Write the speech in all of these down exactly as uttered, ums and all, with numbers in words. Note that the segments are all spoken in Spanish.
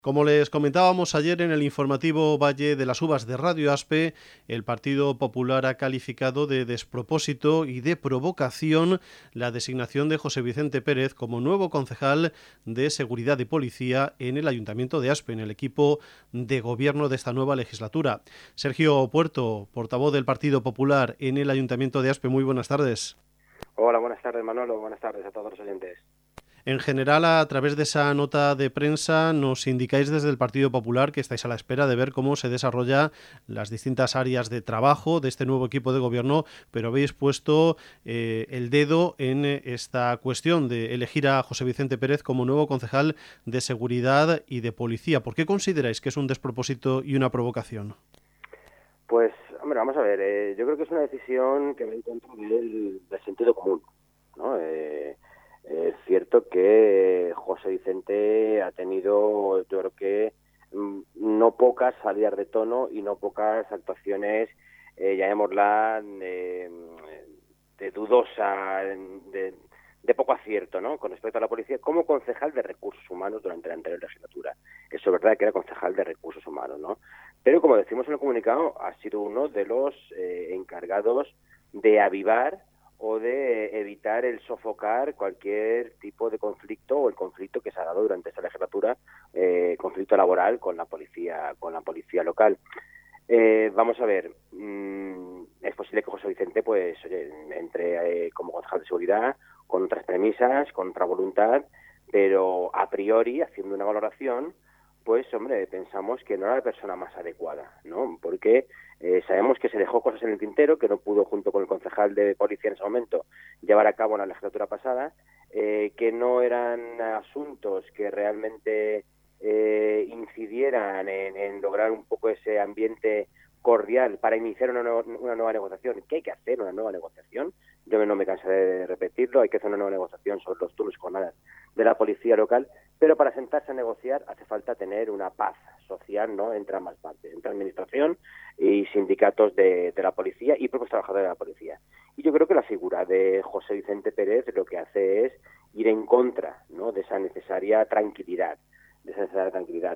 Como les comentábamos ayer en el informativo Valle de las Uvas de Radio Aspe, el Partido Popular ha calificado de despropósito y de provocación la designación de José Vicente Pérez como nuevo concejal de Seguridad y Policía en el Ayuntamiento de Aspe, en el equipo de gobierno de esta nueva legislatura. Sergio Puerto, portavoz del Partido Popular en el Ayuntamiento de Aspe, muy buenas tardes. Hola, buenas tardes, Manolo. Buenas tardes a todos los oyentes. En general, a través de esa nota de prensa, nos indicáis desde el Partido Popular que estáis a la espera de ver cómo se desarrolla las distintas áreas de trabajo de este nuevo equipo de gobierno, pero habéis puesto eh, el dedo en esta cuestión de elegir a José Vicente Pérez como nuevo concejal de Seguridad y de Policía. ¿Por qué consideráis que es un despropósito y una provocación? Pues, hombre, vamos a ver. Eh, yo creo que es una decisión que va en contra del, del sentido común, ¿no? Eh, Es cierto que José Vicente ha tenido, yo creo que no pocas salidas de tono y no pocas actuaciones, eh, llamémosla, de, de dudosa, de, de poco acierto, ¿no? Con respecto a la policía, como concejal de recursos humanos durante la anterior legislatura. Eso es verdad que era concejal de recursos humanos, ¿no? Pero como decimos en el comunicado, ha sido uno de los eh, encargados de avivar o de evitar el sofocar cualquier tipo de conflicto o el conflicto que se ha dado durante esta legislatura, eh, conflicto laboral con la policía, con la policía local. Eh, vamos a ver, mmm, es posible que José Vicente, pues, oye, entre eh, como concejal de seguridad, con otras premisas, con otra voluntad, pero a priori, haciendo una valoración, pues, hombre, pensamos que no era la persona más adecuada, ¿no? Porque eh, sabemos que se dejó cosas en el tintero, que no pudo, junto con el concejal de policía en ese momento, llevar a cabo en la legislatura pasada, eh, que no eran asuntos que realmente eh, incidieran en, en lograr un poco ese ambiente cordial para iniciar una, nueva, una nueva negociación. ¿Qué hay que hacer una nueva negociación? Yo no me cansaré de repetirlo, hay que hacer una nueva negociación sobre los turnos y jornadas de la policía local, pero para sentarse a negociar hace falta tener una paz social, ¿no?, entre ambas partes, entre administración y sindicatos de, de la policía y propios trabajadores de la policía. Y yo creo que la figura de José Vicente Pérez lo que hace es ir en contra, ¿no?, de esa necesaria tranquilidad, de esa necesaria tranquilidad.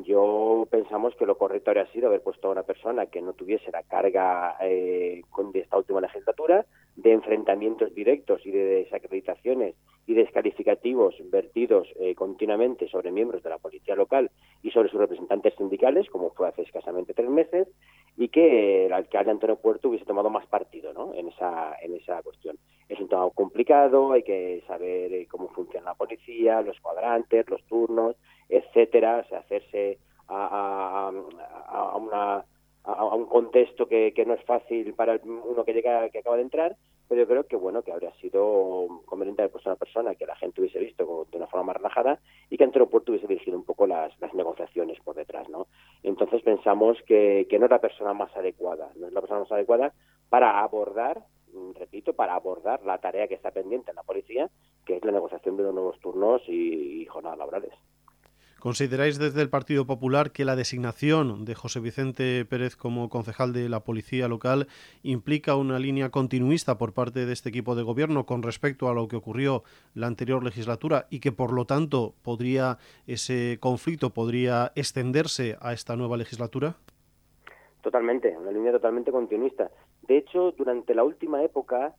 Yo pensamos que lo correcto habría sido haber puesto a una persona que no tuviese la carga eh, con de esta última legislatura, de enfrentamientos directos y de desacreditaciones y descalificativos vertidos eh, continuamente sobre miembros de la policía local y sobre sus representantes sindicales, como fue hace escasamente tres meses, y que el alcalde Antonio Puerto hubiese tomado más partido, ¿no?, en esa en esa cuestión. Es un tema complicado, hay que saber eh, cómo funciona la policía, los cuadrantes, los turnos, etcétera, o sea, hacerse a, a, a, una, a un contexto que, que no es fácil para uno que llega, que acaba de entrar, pero yo creo que bueno, que habría sido conveniente haber puesto a una persona que la gente hubiese visto de una forma más relajada y que Antonio Puerto hubiese dirigido un poco las, las negociaciones por detrás, ¿no? Entonces pensamos que, que no es la persona más adecuada, no es la persona más adecuada para abordar, repito, para abordar la tarea que está pendiente en la policía, que es la negociación de los nuevos turnos y, y jornadas laborales. ¿Consideráis desde el Partido Popular que la designación de José Vicente Pérez como concejal de la Policía Local implica una línea continuista por parte de este equipo de gobierno con respecto a lo que ocurrió la anterior legislatura y que por lo tanto podría ese conflicto podría extenderse a esta nueva legislatura? Totalmente, una línea totalmente continuista. De hecho, durante la última época,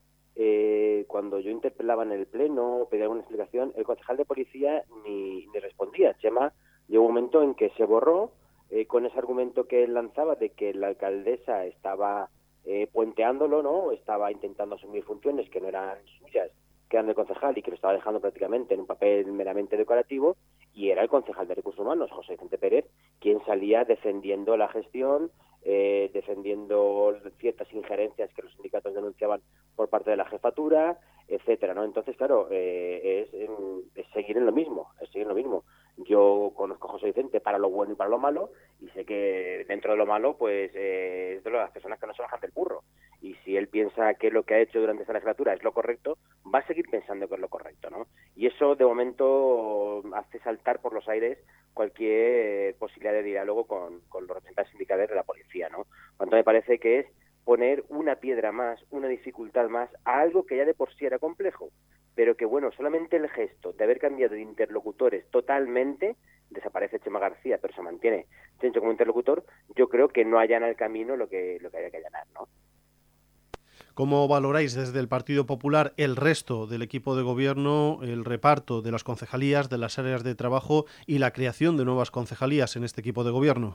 eh, cuando yo interpelaba en el pleno, pedía alguna explicación, el concejal de policía ni, ni respondía. Chema, llegó un momento en que se borró eh, con ese argumento que él lanzaba de que la alcaldesa estaba eh, puenteándolo, ¿no? Estaba intentando asumir funciones que no eran suyas, que eran del concejal y que lo estaba dejando prácticamente en un papel meramente decorativo, y era el concejal de Recursos Humanos, José Vicente Pérez, quien salía defendiendo la gestión, eh, defendiendo ciertas injerencias que los sindicatos denunciaban por parte de la jefatura, etcétera, ¿no? Entonces, claro, eh, es, es seguir en lo mismo, es seguir en lo mismo. Yo conozco a José Vicente para lo bueno y para lo malo, y sé que dentro de lo malo, pues, eh, es de las personas que no se bajan del burro. Y si él piensa que lo que ha hecho durante esta legislatura es lo correcto, va a seguir pensando que es lo correcto, ¿no? Y eso, de momento, hace saltar por los aires cualquier posibilidad de diálogo con, con los representantes sindicales de la policía, ¿no? Cuanto me parece que es poner una piedra más, una dificultad más a algo que ya de por sí era complejo. pero que bueno, solamente el gesto de haber cambiado de interlocutores totalmente, desaparece Chema García, pero se mantiene Chencho como interlocutor, yo creo que no allana el camino lo que, lo que haya que allanar, ¿no? ¿Cómo valoráis desde el Partido Popular el resto del equipo de gobierno, el reparto de las concejalías, de las áreas de trabajo y la creación de nuevas concejalías en este equipo de gobierno?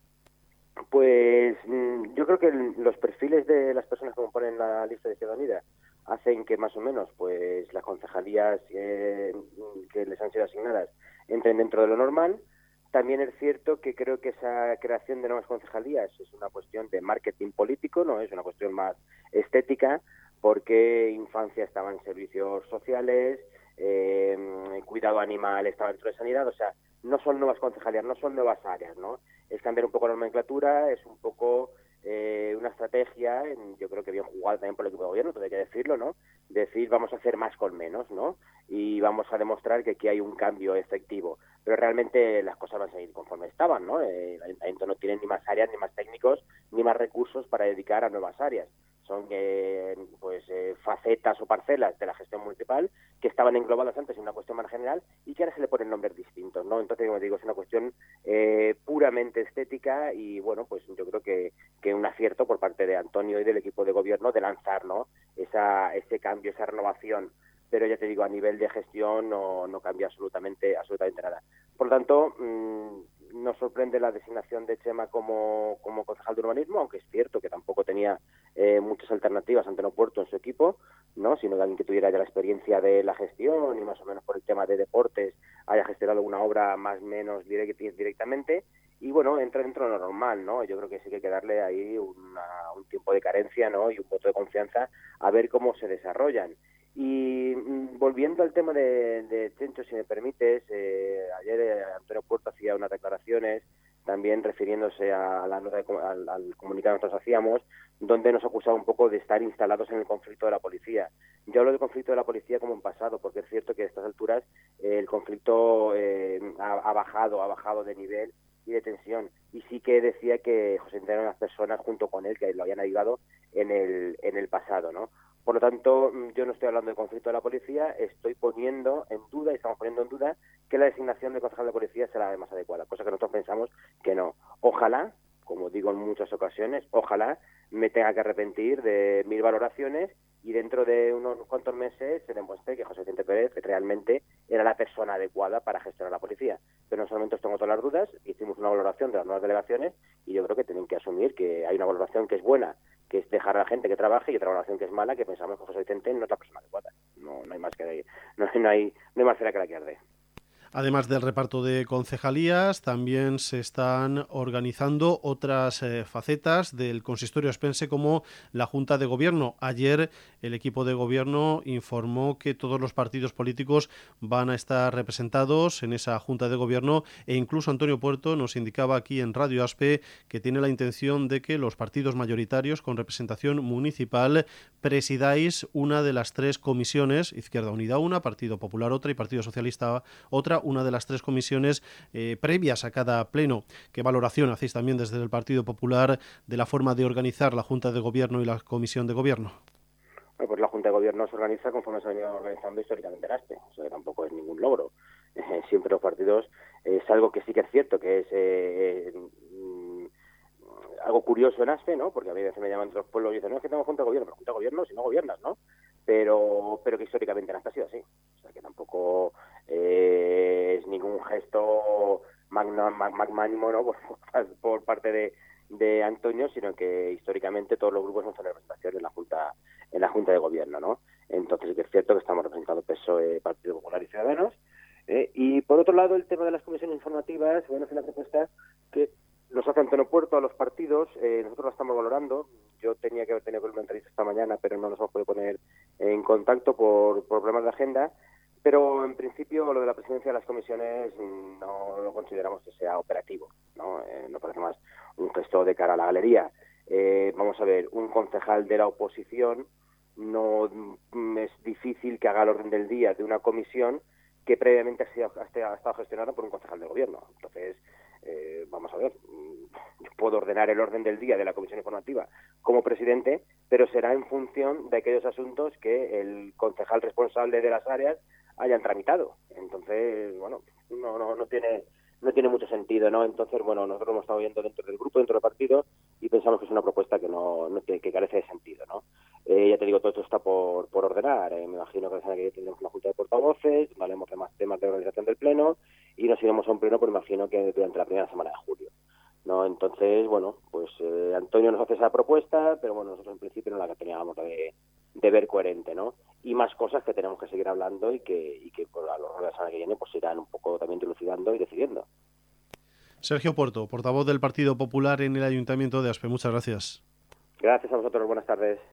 Pues yo creo que los perfiles de las personas que componen la lista de Izquierda Unida hacen que más o menos pues las concejalías eh, que les han sido asignadas entren dentro de lo normal. También es cierto que creo que esa creación de nuevas concejalías es una cuestión de marketing político, no es una cuestión más estética, porque infancia estaba en servicios sociales, eh, cuidado animal estaba dentro de sanidad, o sea, no son nuevas concejalías, no son nuevas áreas, ¿no? Es cambiar un poco la nomenclatura, es un poco eh, una estrategia, yo creo que bien jugada también por el equipo de gobierno, todo hay que decirlo, ¿no? Decir, vamos a hacer más con menos, ¿no? Y vamos a demostrar que aquí hay un cambio efectivo. Pero realmente las cosas van a seguir conforme estaban, ¿no? Eh, el ayuntamiento no tiene ni más áreas, ni más técnicos, ni más recursos para dedicar a nuevas áreas. Son eh, pues eh, facetas o parcelas de la gestión municipal que estaban englobadas antes en una cuestión más general y que ahora se le ponen nombres distintos, ¿no? Entonces, como digo, es una cuestión eh, puramente estética y, bueno, pues yo creo que, que un acierto por parte de Antonio y del equipo de gobierno de lanzar, ¿no? Esa, ese cambio, esa renovación. Pero ya te digo, a nivel de gestión no, no cambia absolutamente, absolutamente nada. Por lo tanto, mmm, nos sorprende la designación de Chema como, como concejal de urbanismo, aunque es cierto que tampoco tenía eh, muchas alternativas ante Antonio Puerto en su equipo, ¿no? Sino que alguien que tuviera ya la experiencia de la gestión y más o menos por el tema de deportes haya gestionado una obra más o menos direct, directamente. Y bueno, entra dentro de lo normal, ¿no? Yo creo que sí que hay que darle ahí una, un tiempo de carencia, ¿no? Y un voto de confianza a ver cómo se desarrollan. Y mmm, volviendo al tema de, de Chencho, si me permites, eh, ayer eh, Antonio Puerto hacía unas declaraciones también refiriéndose a la nota de, al, al comunicado que nosotros hacíamos, donde nos acusaba un poco de estar instalados en el conflicto de la policía. Yo hablo del conflicto de la policía como en pasado, porque es cierto que a estas alturas eh, el conflicto eh, ha, ha bajado, ha bajado de nivel y de tensión. Y sí que decía que José Vicente era unas personas junto con él que lo habían ayudado en el, en el pasado, ¿no? Por lo tanto, yo no estoy hablando de conflicto de la policía, estoy poniendo en duda, y estamos poniendo en duda, que la designación de concejal de policía será la más adecuada, cosa que nosotros pensamos que no. Ojalá, como digo en muchas ocasiones, ojalá me tenga que arrepentir de mil valoraciones y dentro de unos cuantos meses se demuestre que José Vicente Pérez realmente era la persona adecuada para gestionar la policía. Pero en esos momentos tengo todas las dudas, hicimos una valoración de las nuevas delegaciones y yo creo que tienen que asumir que hay una valoración que es buena, que es dejar a la gente que trabaje, y otra valoración que es mala, que pensamos que José Vicente no es la persona adecuada. No, no hay más que no, no hay no hay más cera que la que arde. Además del reparto de concejalías, también se están organizando otras eh, facetas del consistorio expense como la Junta de Gobierno. Ayer el equipo de gobierno informó que todos los partidos políticos van a estar representados en esa Junta de Gobierno e incluso Antonio Puerto nos indicaba aquí en Radio Aspe que tiene la intención de que los partidos mayoritarios con representación municipal presidáis una de las tres comisiones, Izquierda Unida una, Partido Popular otra y Partido Socialista otra, una de las tres comisiones eh, previas a cada pleno. ¿Qué valoración hacéis también desde el Partido Popular de la forma de organizar la Junta de Gobierno y la Comisión de Gobierno? Bueno, pues la Junta de Gobierno se organiza conforme se ha venido organizando históricamente en Aspe, o sea, que tampoco es ningún logro. Eh, siempre los partidos, eh, es algo que sí que es cierto, que es eh, eh, algo curioso en Aspe, ¿no? Porque a veces me llaman de otros pueblos y dicen, no, es que tengo Junta de Gobierno, pero Junta de Gobierno si no gobiernas, ¿no? Pero, pero que históricamente en Aspe ha sido así. O sea, que tampoco eh, es ningún gesto magna, mag, magnánimo, ¿no? Por, por parte de, de Antonio, sino que históricamente todos los grupos no son representación en la Junta en la Junta de Gobierno, ¿no? Entonces es cierto que estamos representando P S O E, Partido Popular y Ciudadanos. ¿eh? Y por otro lado, el tema de las comisiones informativas, bueno, es una propuesta que nos hace Antonio Puerto a los partidos, eh, nosotros la estamos valorando. Yo tenía que haber tenido una entrevista esta mañana, pero no nos hemos podido poner en contacto por, por problemas de agenda. Pero en principio lo de la presidencia de las comisiones no lo consideramos que sea operativo, ¿no? Eh, nos parece más un gesto de cara a la galería. Eh, vamos a ver, un concejal de la oposición no es difícil que haga el orden del día de una comisión que previamente ha, sido, ha estado gestionada por un concejal de gobierno. Entonces, eh, vamos a ver, yo puedo ordenar el orden del día de la comisión informativa como presidente, pero será en función de aquellos asuntos que el concejal responsable de las áreas hayan tramitado. Entonces, bueno, no, no, no tiene no tiene mucho sentido, ¿no? Entonces, bueno, nosotros lo hemos estado viendo dentro del grupo, dentro del partido, y pensamos que es una propuesta que no, no que, que carece de sentido, ¿no? Eh, ya te digo, todo esto está por, por ordenar. Eh, me imagino que la semana que viene tendremos una junta de portavoces, hablaremos de más temas de organización del pleno y nos iremos a un pleno, pues me imagino que durante la primera semana de julio, ¿no? Entonces, bueno, pues eh, Antonio nos hace esa propuesta, pero bueno, nosotros en principio no la teníamos de, de ver coherente, ¿no? Y más cosas que tenemos que seguir hablando y que, y que por a lo largo de la semana que viene pues irán un poco también dilucidando y decidiendo. Sergio Puerto, portavoz del Partido Popular en el Ayuntamiento de Aspe. Muchas gracias. Gracias a vosotros, buenas tardes.